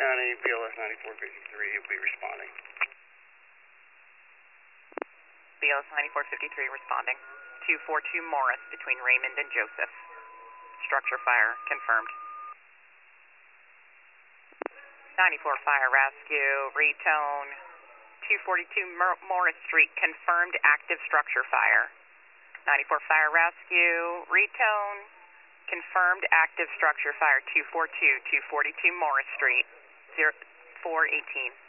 County, BLS 9453, he'll be responding. BLS 9453 responding. 242 Morris between Raymond and Joseph. Structure fire confirmed. 94 Fire Rescue, retone. 242 Morris Street, confirmed active structure fire. 94 Fire Rescue, retone. Confirmed active structure fire. 242 Morris Street, 0418.